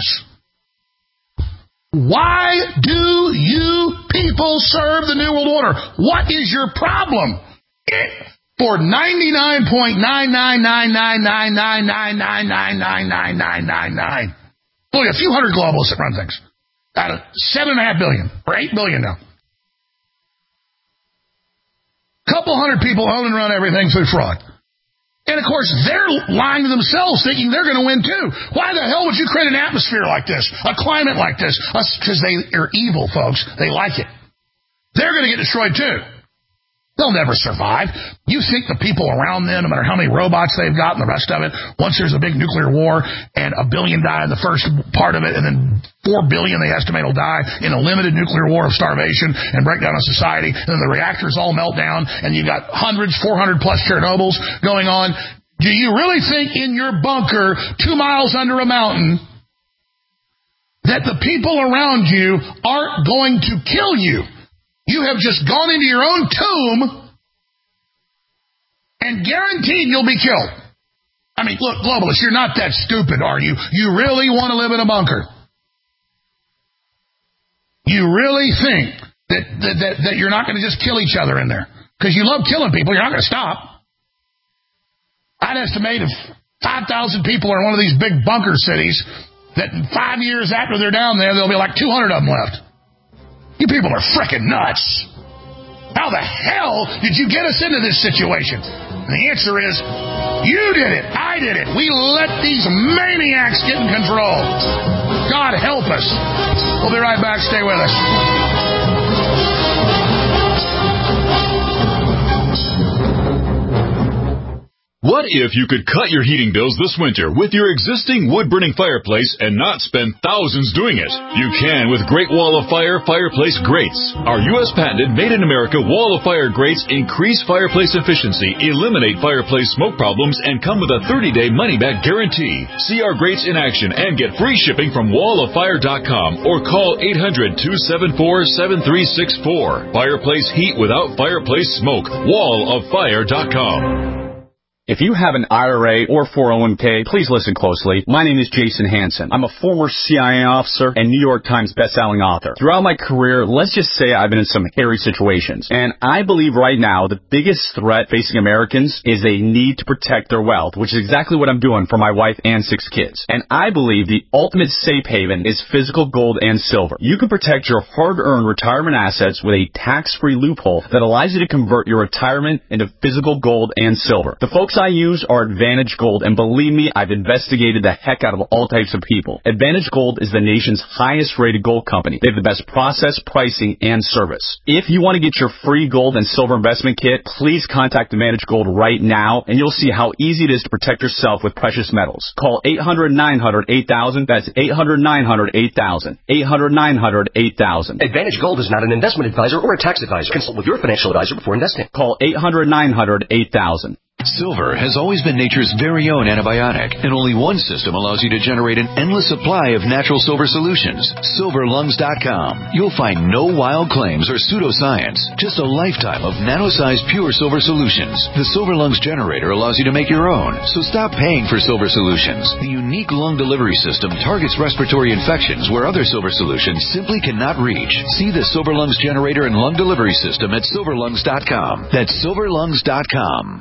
Why do you people serve the New World Order? What is your problem? It, for ninety-nine point nine nine nine nine nine nine nine nine nine nine nine nine nine nine. Only a few hundred globalists that run things. Out of seven and a half billion, or eight billion now. Couple hundred people own and run everything through fraud. And of course, they're lying to themselves thinking they're going to win too. Why the hell would you create an atmosphere like this, a climate like this? Because they are evil, folks. They like it. They're going to get destroyed too. They'll never survive. You think the people around them, no matter how many robots they've got and the rest of it, once there's a big nuclear war and a billion die in the first part of it and then four billion they estimate will die in a limited nuclear war of starvation and breakdown of society, and then the reactors all melt down and you've got hundreds, four hundred plus Chernobyls going on. Do you really think in your bunker two miles under a mountain that the people around you aren't going to kill you? You have just gone into your own tomb and guaranteed you'll be killed. I mean, look, globalists, you're not that stupid, are you? You really want to live in a bunker? You really think that that, that, that you're not going to just kill each other in there? Because you love killing people, you're not going to stop. I'd estimate if five thousand people are in one of these big bunker cities, that in five years after they're down there, there'll be like two hundred of them left. You people are frickin' nuts. How the hell did you get us into this situation? And the answer is, you did it. I did it. We let these maniacs get in control. God help us. We'll be right back. Stay with us. What if you could cut your heating bills this winter with your existing wood-burning fireplace and not spend thousands doing it? You can with Great Wall of Fire Fireplace Grates. Our U S patented made-in-America Wall of Fire grates increase fireplace efficiency, eliminate fireplace smoke problems, and come with a thirty-day money-back guarantee. See our grates in action and get free shipping from wall of fire dot com or call eight hundred, two seven four, seven three six four. Fireplace heat without fireplace smoke. wall of fire dot com. If you have an I R A or four oh one k, please listen closely. My name is Jason Hansen. I'm a former C I A officer and New York Times bestselling author. Throughout my career, let's just say I've been in some hairy situations. And I believe right now the biggest threat facing Americans is they need to protect their wealth, which is exactly what I'm doing for my wife and six kids. And I believe the ultimate safe haven is physical gold and silver. You can protect your hard-earned retirement assets with a tax-free loophole that allows you to convert your retirement into physical gold and silver. The folks products I use are Advantage Gold, and believe me, I've investigated the heck out of all types of people. Advantage Gold is the nation's highest-rated gold company. They have the best process, pricing, and service. If you want to get your free gold and silver investment kit, please contact Advantage Gold right now, and you'll see how easy it is to protect yourself with precious metals. Call eight hundred, nine hundred, eight thousand. That's eight hundred, nine hundred, eight thousand. eight hundred, nine hundred, eight thousand. Advantage Gold is not an investment advisor or a tax advisor. Consult with your financial advisor before investing. Call eight hundred, nine hundred, eight thousand. Silver has always been nature's very own antibiotic, and only one system allows you to generate an endless supply of natural silver solutions. silver lungs dot com. You'll find no wild claims or pseudoscience, just a lifetime of nano-sized pure silver solutions. The Silver Lungs generator allows you to make your own, so stop paying for silver solutions. The unique lung delivery system targets respiratory infections where other silver solutions simply cannot reach. See the Silver Lungs generator and lung delivery system at silver lungs dot com. That's silver lungs dot com.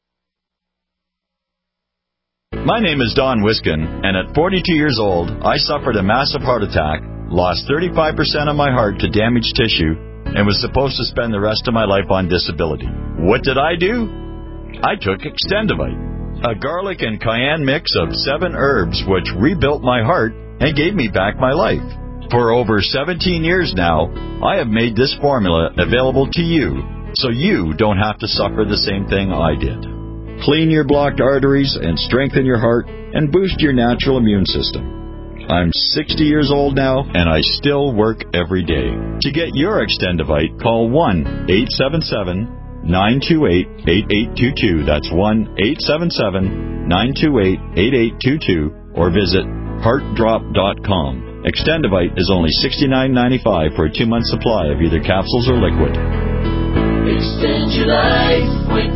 My name is Don Wiskin, and at forty-two years old, I suffered a massive heart attack, lost thirty-five percent of my heart to damaged tissue, and was supposed to spend the rest of my life on disability. What did I do? I took Extendivite, a garlic and cayenne mix of seven herbs which rebuilt my heart and gave me back my life. For over seventeen years now, I have made this formula available to you, so you don't have to suffer the same thing I did. Clean your blocked arteries and strengthen your heart and boost your natural immune system. I'm sixty years old now, and I still work every day. To get your Extendivite, call one eight seven seven, nine two eight, eight eight two two. That's one eight seven seven, nine two eight, eight eight two two, or visit heart drop dot com. Extendivite is only sixty-nine ninety-five for a two-month supply of either capsules or liquid. Extend your life with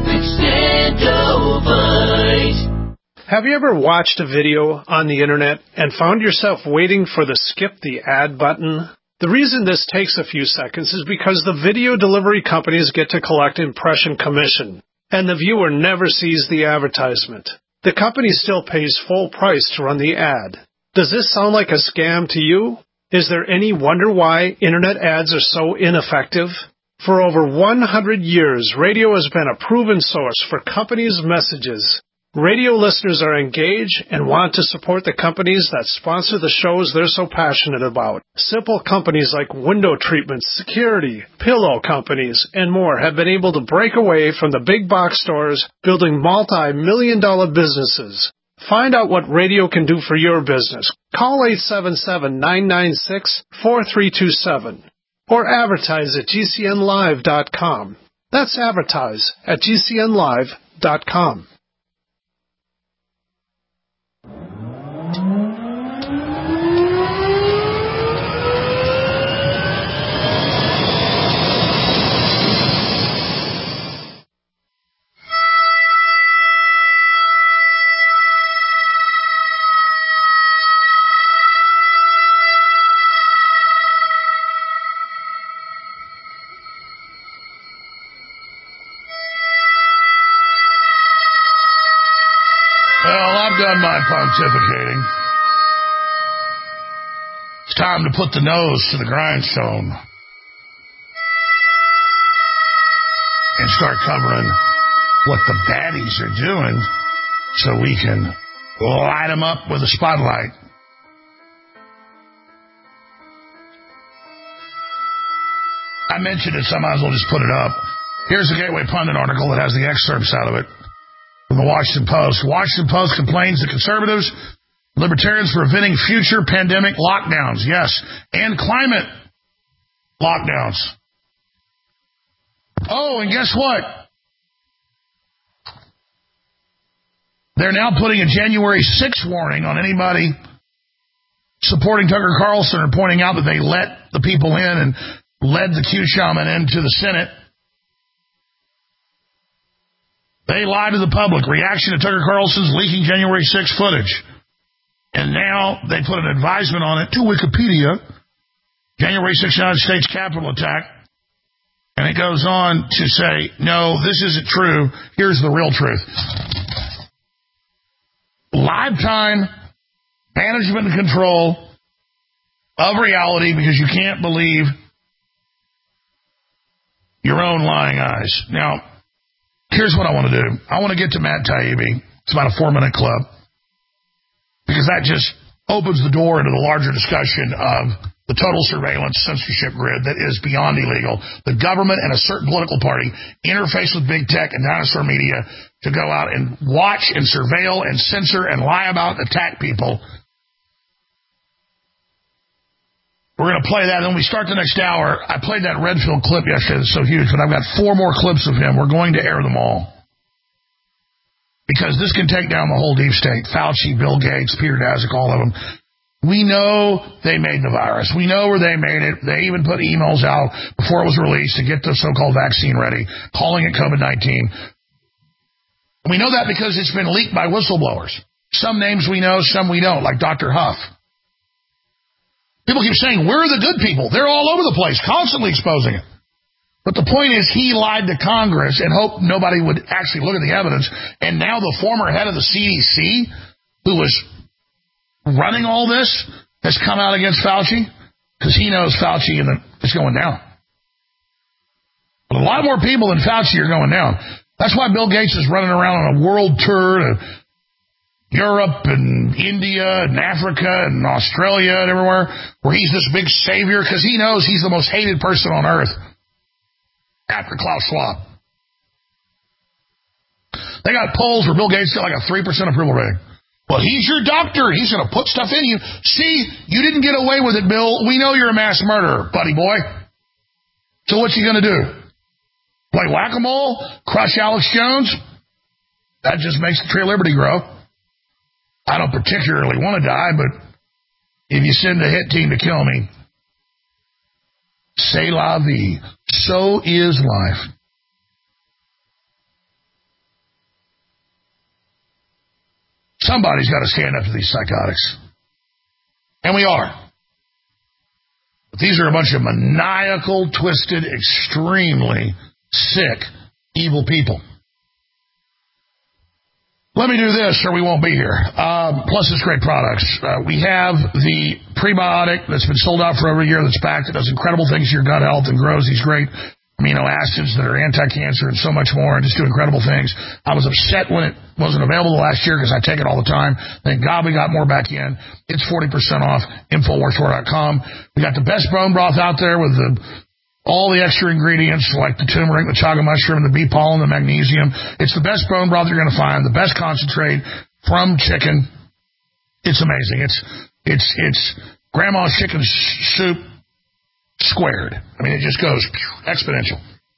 Extendovite. Have you ever watched a video on the internet and found yourself waiting for the skip the ad button? The reason this takes a few seconds is because the video delivery companies get to collect impression commission, and the viewer never sees the advertisement. The company still pays full price to run the ad. Does this sound like a scam to you? Is there any wonder why internet ads are so ineffective? For over one hundred years, radio has been a proven source for companies' messages. Radio listeners are engaged and want to support the companies that sponsor the shows they're so passionate about. Simple companies like window treatments, security, pillow companies, and more have been able to break away from the big box stores, building multi-million dollar businesses. Find out what radio can do for your business. Call eight seven seven, nine nine six, four three two seven or advertise at G C N live dot com. That's advertise at G C N live dot com. Done my pontificating. It's time to put the nose to the grindstone and start covering what the baddies are doing so we can light them up with a spotlight. I mentioned it, so I might as well just put it up. Here's the Gateway Pundit article that has the excerpts out of it. From the Washington Post. Washington Post complains that conservatives, libertarians preventing future pandemic lockdowns. Yes, and climate lockdowns. Oh, and guess what? They're now putting a January sixth warning on anybody supporting Tucker Carlson or pointing out that they let the people in and led the Q shaman into the Senate. They lied to the public. Reaction to Tucker Carlson's leaking January sixth footage. And now they put an advisement on it to Wikipedia. January sixth United States Capitol attack. And it goes on to say, no, this isn't true. Here's the real truth. Lifetime management and control of reality because you can't believe your own lying eyes. Now, here's what I want to do. I want to get to Matt Taibbi. It's about a four-minute clip because that just opens the door into the larger discussion of the total surveillance censorship grid that is beyond illegal. The government and a certain political party interface with big tech and dinosaur media to go out and watch and surveil and censor and lie about and attack people. We're going to play that, and when we start the next hour, I played that Redfield clip yesterday that's so huge, but I've got four more clips of him. We're going to air them all. Because this can take down the whole deep state. Fauci, Bill Gates, Peter Daszak, all of them. We know they made the virus. We know where they made it. They even put emails out before it was released to get the so-called vaccine ready, calling it COVID nineteen. We know that because it's been leaked by whistleblowers. Some names we know, some we don't, like Doctor Huff. People keep saying, we're the good people. They're all over the place, constantly exposing it. But the point is, he lied to Congress and hoped nobody would actually look at the evidence. And now the former head of the C D C, who was running all this, has come out against Fauci because he knows Fauci is going down. But a lot more people than Fauci are going down. That's why Bill Gates is running around on a world tour to Europe and India and Africa and Australia and everywhere, where he's this big savior because he knows he's the most hated person on earth after Klaus Schwab. They got polls where Bill Gates got like a three percent approval rating. Well, he's your doctor. He's going to put stuff in you. See, you didn't get away with it, Bill. We know you're a mass murderer, buddy boy. So what's he going to do? Play whack-a-mole? Crush Alex Jones? That just makes the tree of liberty grow. I don't particularly want to die, but if you send a hit team to kill me, c'est la vie. So is life. Somebody's got to stand up to these psychotics. And we are. But these are a bunch of maniacal, twisted, extremely sick, evil people. Let me do this or we won't be here. Um, plus, it's great products. Uh, we have the prebiotic that's been sold out for over a year that's back. That does incredible things to your gut health and grows these great amino acids that are anti-cancer and so much more and just do incredible things. I was upset when it wasn't available last year because I take it all the time. Thank God we got more back in. It's forty percent off, Infowars Store dot com. We got the best bone broth out there with the all the extra ingredients like the turmeric, the chaga mushroom, the bee pollen, the magnesium. It's the best bone broth you're going to find, the best concentrate from chicken. It's amazing. It's it's it's grandma's chicken soup squared. I mean, it just goes exponential.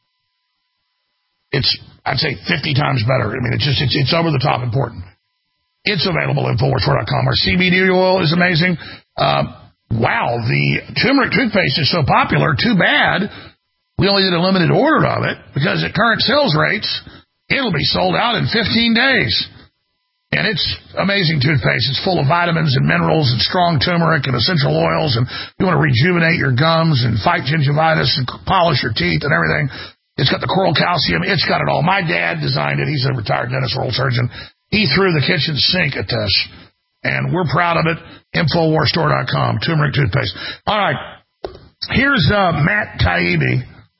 It's, I'd say, fifty times better. I mean, it's just it's, it's over the top important. It's available at Infowars Store dot com. Our C B D oil is amazing. Uh, Wow, the turmeric toothpaste is so popular, too bad we only did a limited order of it, because at current sales rates, it'll be sold out in fifteen days. And it's amazing toothpaste. It's full of vitamins and minerals and strong turmeric and essential oils, and you want to rejuvenate your gums and fight gingivitis and polish your teeth and everything. It's got the coral calcium. It's got it all. My dad designed it. He's a retired dentist, oral surgeon. He threw the kitchen sink at this, and we're proud of it. Infowars Store dot com, turmeric toothpaste. All right, here's uh, Matt Taibbi,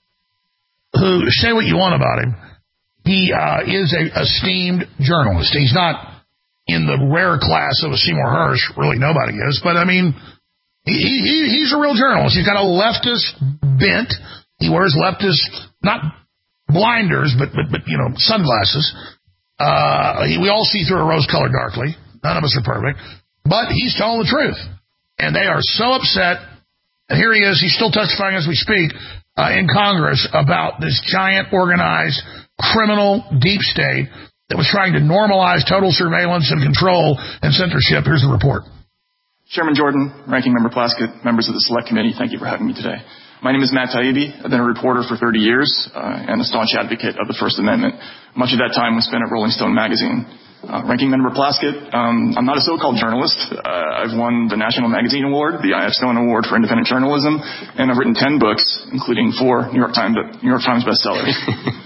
who, say what you want about him, he uh, is a esteemed journalist. He's not in the rare class of a Seymour Hersh, really nobody is, but I mean, he, he he's a real journalist. He's got a leftist bent. He wears leftist, not blinders, but, but, but you know, sunglasses. Uh, he, we all see through a rose-colored darkly. None of us are perfect. But he's telling the truth. And they are so upset. And here he is. He's still testifying as we speak uh, in Congress about this giant, organized, criminal deep state that was trying to normalize total surveillance and control and censorship. Here's the report. Chairman Jordan, Ranking Member Plaskett, members of the Select Committee, thank you for having me today. My name is Matt Taibbi. I've been a reporter for thirty years uh, and a staunch advocate of the First Amendment. Much of that time was spent at Rolling Stone magazine. Uh, Ranking Member Plaskett, um, I'm not a so-called journalist. Uh, I've won the National Magazine Award, the I F Stone Award for Independent Journalism, and I've written ten books, including four New York Times, New York Times bestsellers.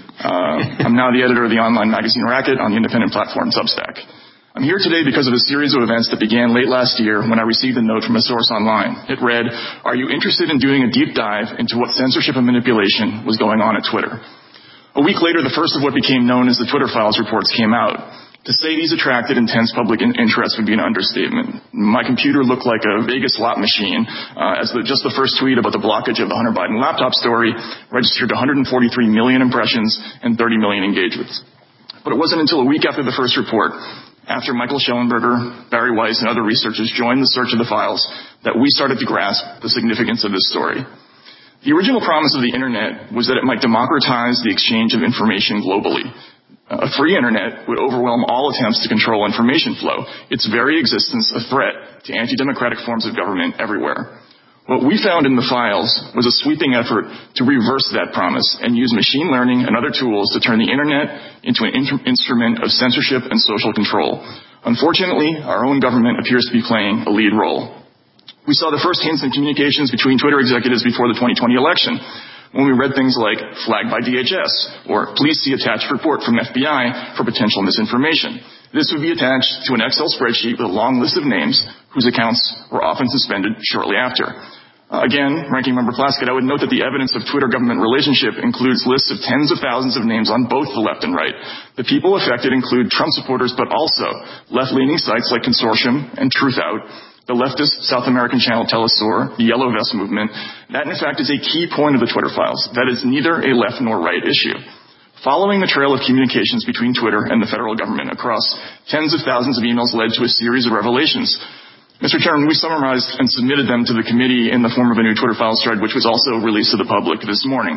uh, I'm now the editor of the online magazine Racket on the independent platform Substack. I'm here today because of a series of events that began late last year when I received a note from a source online. It read, "Are you interested in doing a deep dive into what censorship and manipulation was going on at Twitter?" A week later, the first of what became known as the Twitter Files reports came out. To say these attracted intense public interest would be an understatement. My computer looked like a Vegas slot machine, uh, as the, just the first tweet about the blockage of the Hunter Biden laptop story registered one hundred forty-three million impressions and thirty million engagements. But it wasn't until a week after the first report, after Michael Schellenberger, Barry Weiss, and other researchers joined the search of the files, that we started to grasp the significance of this story. The original promise of the Internet was that it might democratize the exchange of information globally. A free Internet would overwhelm all attempts to control information flow, its very existence a threat to anti-democratic forms of government everywhere. What we found in the files was a sweeping effort to reverse that promise and use machine learning and other tools to turn the Internet into an in- instrument of censorship and social control. Unfortunately, our own government appears to be playing a lead role. We saw the first hints in communications between Twitter executives before the twenty twenty election, when we read things like flagged by D H S or please see attached report from F B I for potential misinformation. This would be attached to an Excel spreadsheet with a long list of names whose accounts were often suspended shortly after. Uh, again, Ranking Member Plaskett, I would note that the evidence of Twitter-government relationship includes lists of tens of thousands of names on both the left and right. The people affected include Trump supporters, but also left-leaning sites like Consortium and Truthout, the leftist South American channel Telesur, the Yellow Vest movement. That, in fact, is a key point of the Twitter files. That is neither a left nor right issue. Following the trail of communications between Twitter and the federal government across tens of thousands of emails led to a series of revelations. Mister Chairman, we summarized and submitted them to the committee in the form of a new Twitter files thread, which was also released to the public this morning.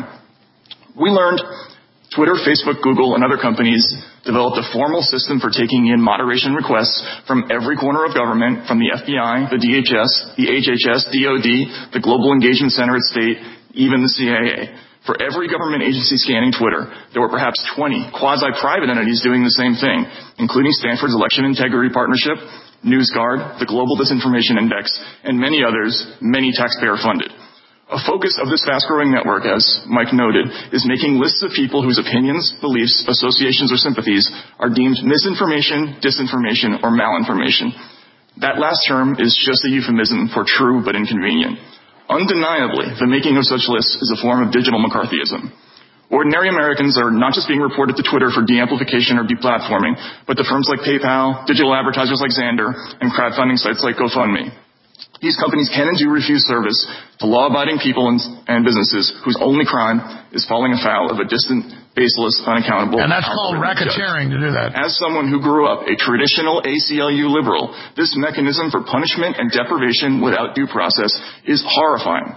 We learned Twitter, Facebook, Google, and other companies developed a formal system for taking in moderation requests from every corner of government, from the F B I, the D H S, the H H S, D O D, the Global Engagement Center at State, even the C I A. For every government agency scanning Twitter, there were perhaps twenty quasi-private entities doing the same thing, including Stanford's Election Integrity Partnership, NewsGuard, the Global Disinformation Index, and many others, many taxpayer-funded. A focus of this fast-growing network, as Mike noted, is making lists of people whose opinions, beliefs, associations, or sympathies are deemed misinformation, disinformation, or malinformation. That last term is just a euphemism for true but inconvenient. Undeniably, the making of such lists is a form of digital McCarthyism. Ordinary Americans are not just being reported to Twitter for de-amplification or deplatforming, but to firms like PayPal, digital advertisers like Xandr, and crowdfunding sites like GoFundMe. These companies can and do refuse service to law-abiding people and, and businesses whose only crime is falling afoul of a distant, baseless, unaccountable... And that's called racketeering to do that. As someone who grew up a traditional A C L U liberal, this mechanism for punishment and deprivation without due process is horrifying.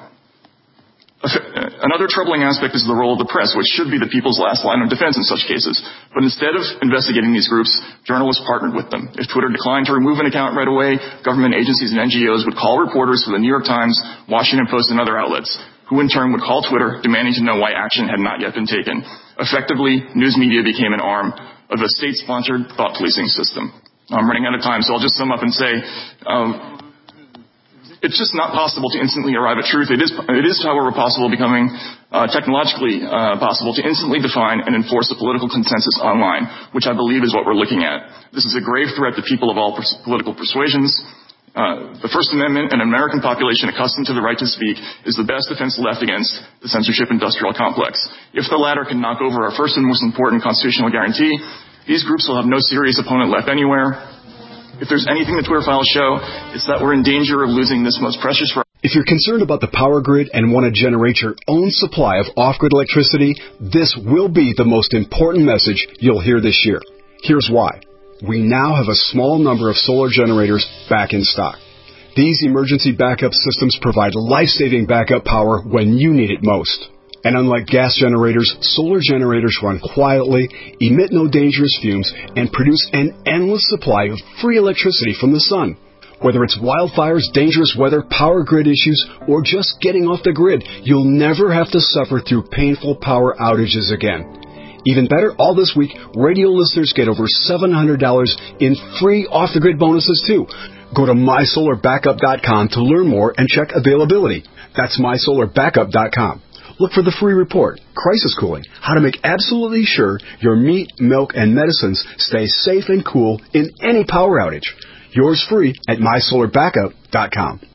Another troubling aspect is the role of the press, which should be the people's last line of defense in such cases. But instead of investigating these groups, journalists partnered with them. If Twitter declined to remove an account right away, government agencies and N G Os would call reporters for the New York Times, Washington Post, and other outlets, who in turn would call Twitter demanding to know why action had not yet been taken. Effectively, news media became an arm of a state-sponsored thought policing system. I'm running out of time, so I'll just sum up and say... Um, It's just not possible to instantly arrive at truth. It is, it is however, possible, becoming uh, technologically uh, possible to instantly define and enforce a political consensus online, which I believe is what we're looking at. This is a grave threat to people of all pers- political persuasions. Uh, the First Amendment, an American population accustomed to the right to speak, is the best defense left against the censorship industrial complex. If the latter can knock over our first and most important constitutional guarantee, these groups will have no serious opponent left anywhere. If there's anything the Twitter files show, it's that we're in danger of losing this most precious... If you're concerned about the power grid and want to generate your own supply of off-grid electricity, this will be the most important message you'll hear this year. Here's why. We now have a small number of solar generators back in stock. These emergency backup systems provide life-saving backup power when you need it most. And unlike gas generators, solar generators run quietly, emit no dangerous fumes, and produce an endless supply of free electricity from the sun. Whether it's wildfires, dangerous weather, power grid issues, or just getting off the grid, you'll never have to suffer through painful power outages again. Even better, all this week, radio listeners get over seven hundred dollars in free off-the-grid bonuses, too. Go to my solar backup dot com to learn more and check availability. That's my solar backup dot com. Look for the free report, Crisis Cooling, how to make absolutely sure your meat, milk, and medicines stay safe and cool in any power outage. Yours free at my solar backup dot com.